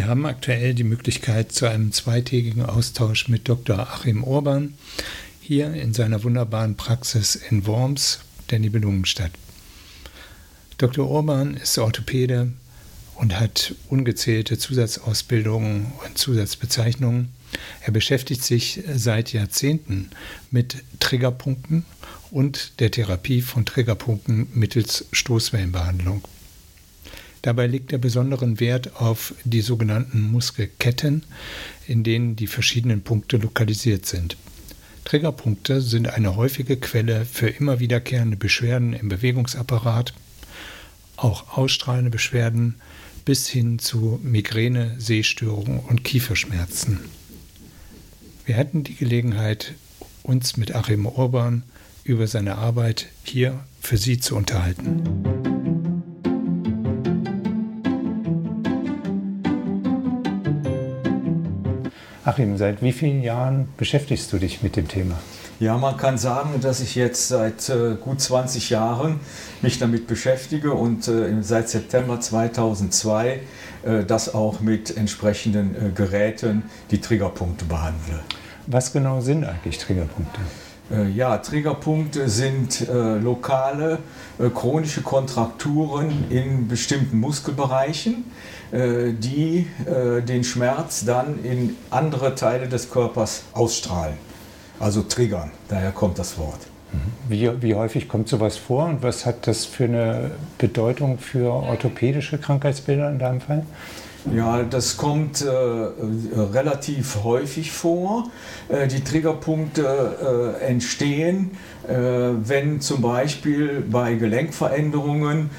haben aktuell die Möglichkeit zu einem zweitägigen Austausch mit Dr. Achim Urban hier in seiner wunderbaren Praxis in Worms, der Nibelungenstadt. Dr. Urban ist Orthopäde und hat ungezählte Zusatzausbildungen und Zusatzbezeichnungen. Er beschäftigt sich seit Jahrzehnten mit Triggerpunkten und der Therapie von Triggerpunkten mittels Stoßwellenbehandlung. Dabei legt er besonderen Wert auf die sogenannten Muskelketten, in denen die verschiedenen Punkte lokalisiert sind. Triggerpunkte sind eine häufige Quelle für immer wiederkehrende Beschwerden im Bewegungsapparat, auch ausstrahlende Beschwerden bis hin zu Migräne, Sehstörungen und Kieferschmerzen. Wir hatten die Gelegenheit, uns mit Achim Urban über seine Arbeit hier für Sie zu unterhalten. Achim, seit wie vielen Jahren beschäftigst du dich mit dem Thema? Ja, man kann sagen, dass ich jetzt seit gut 20 Jahren mich damit beschäftige und seit September 2002 das auch mit entsprechenden Geräten die Triggerpunkte behandle. Was genau sind eigentlich Triggerpunkte? Ja, Triggerpunkte sind lokale chronische Kontrakturen in bestimmten Muskelbereichen, die den Schmerz dann in andere Teile des Körpers ausstrahlen. Also triggern, daher kommt das Wort. Wie häufig kommt sowas vor und was hat das für eine Bedeutung für orthopädische Krankheitsbilder in deinem Fall? Ja, das kommt relativ häufig vor. Die Triggerpunkte entstehen, wenn zum Beispiel bei Gelenkveränderungen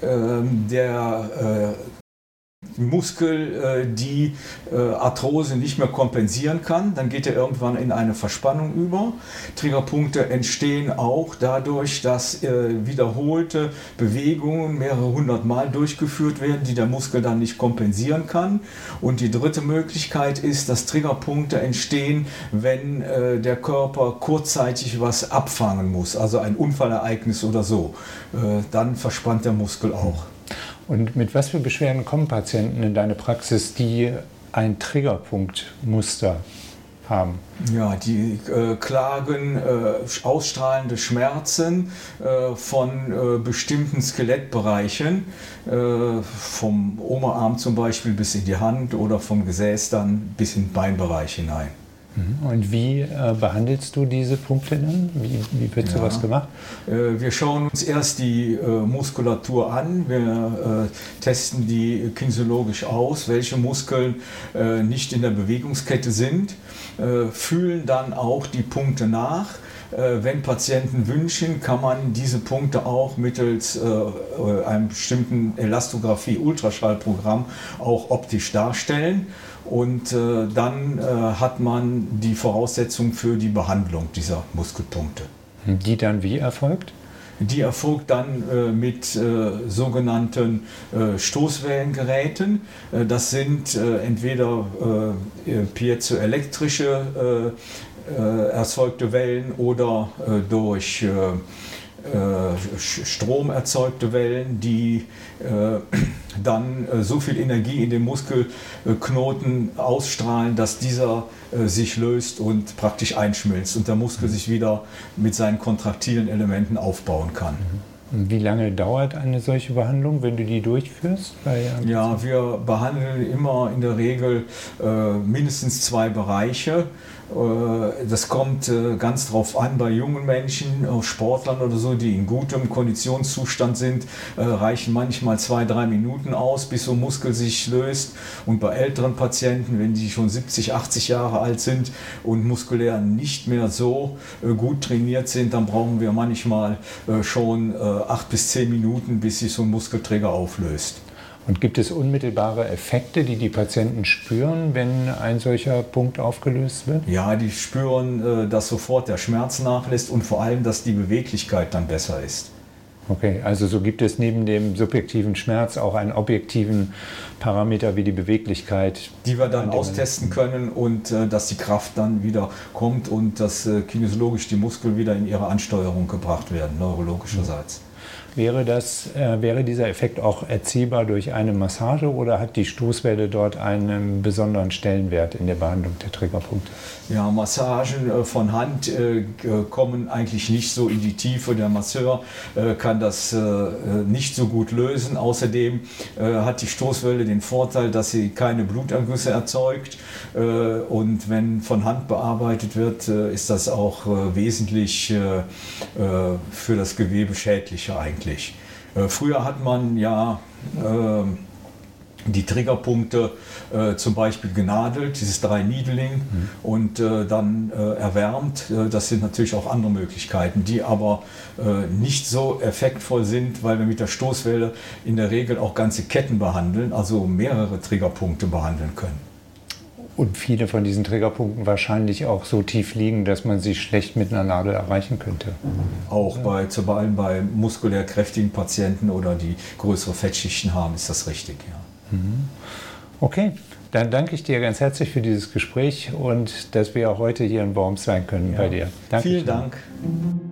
der Muskel die Arthrose nicht mehr kompensieren kann, dann geht er irgendwann in eine Verspannung über. Triggerpunkte entstehen auch dadurch, dass wiederholte Bewegungen mehrere hundert Mal durchgeführt werden, die der Muskel dann nicht kompensieren kann. Und die dritte Möglichkeit ist, dass Triggerpunkte entstehen, wenn der Körper kurzzeitig was abfangen muss, also ein Unfallereignis oder so. Dann verspannt der Muskel auch. Und mit was für Beschwerden kommen Patienten in deine Praxis, die ein Triggerpunktmuster haben? Ja, die klagen ausstrahlende Schmerzen von bestimmten Skelettbereichen, vom Oberarm zum Beispiel bis in die Hand oder vom Gesäß dann bis in den Beinbereich hinein. Und wie behandelst du diese Punkte dann? Wie wird sowas gemacht? Wir schauen uns erst die Muskulatur an. Wir testen die kinesiologisch aus, welche Muskeln nicht in der Bewegungskette sind, fühlen dann auch die Punkte nach. Wenn Patienten wünschen, kann man diese Punkte auch mittels einem bestimmten Elastographie-Ultraschallprogramm auch optisch darstellen. Und dann hat man die Voraussetzung für die Behandlung dieser Muskelpunkte. Die dann wie erfolgt? Die erfolgt dann mit sogenannten Stoßwellengeräten. Das sind entweder piezoelektrische erzeugte Wellen oder durch Strom erzeugte Wellen, die dann so viel Energie in den Muskelknoten ausstrahlen, dass dieser sich löst und praktisch einschmilzt und der Muskel sich wieder mit seinen kontraktilen Elementen aufbauen kann. Wie lange dauert eine solche Behandlung, wenn du die durchführst? Ja, wir behandeln immer in der Regel mindestens 2 Bereiche. Das kommt ganz drauf an, bei jungen Menschen, Sportlern oder so, die in gutem Konditionszustand sind, reichen manchmal 2-3 Minuten aus, bis so ein Muskel sich löst. Und bei älteren Patienten, wenn die schon 70, 80 Jahre alt sind und muskulär nicht mehr so gut trainiert sind, dann brauchen wir manchmal schon 8 bis 10 Minuten, bis sich so ein Muskelträger auflöst. Und gibt es unmittelbare Effekte, die die Patienten spüren, wenn ein solcher Punkt aufgelöst wird? Ja, die spüren, dass sofort der Schmerz nachlässt und vor allem, dass die Beweglichkeit dann besser ist. Okay, also so gibt es neben dem subjektiven Schmerz auch einen objektiven Parameter wie die Beweglichkeit. Die wir dann austesten können und dass die Kraft dann wieder kommt und dass kinesiologisch die Muskeln wieder in ihre Ansteuerung gebracht werden, neurologischerseits. Wäre dieser Effekt auch erziehbar durch eine Massage oder hat die Stoßwelle dort einen besonderen Stellenwert in der Behandlung der Triggerpunkte? Ja, Massagen von Hand kommen eigentlich nicht so in die Tiefe. Der Masseur kann das nicht so gut lösen. Außerdem hat die Stoßwelle den Vorteil, dass sie keine Blutergüsse erzeugt. Und wenn von Hand bearbeitet wird, ist das auch wesentlich für das Gewebe schädlicher eigentlich. Früher hat man ja die Triggerpunkte zum Beispiel genadelt, dieses 3-Needling, und dann erwärmt. Das sind natürlich auch andere Möglichkeiten, die aber nicht so effektvoll sind, weil wir mit der Stoßwelle in der Regel auch ganze Ketten behandeln, also mehrere Triggerpunkte behandeln können. Und viele von diesen Triggerpunkten wahrscheinlich auch so tief liegen, dass man sie schlecht mit einer Nadel erreichen könnte. Auch zu allem bei muskulär kräftigen Patienten oder die größere Fettschichten haben, ist das richtig, ja. Okay, dann danke ich dir ganz herzlich für dieses Gespräch und dass wir heute hier in Worms sein können bei dir. Danke. Vielen Dank.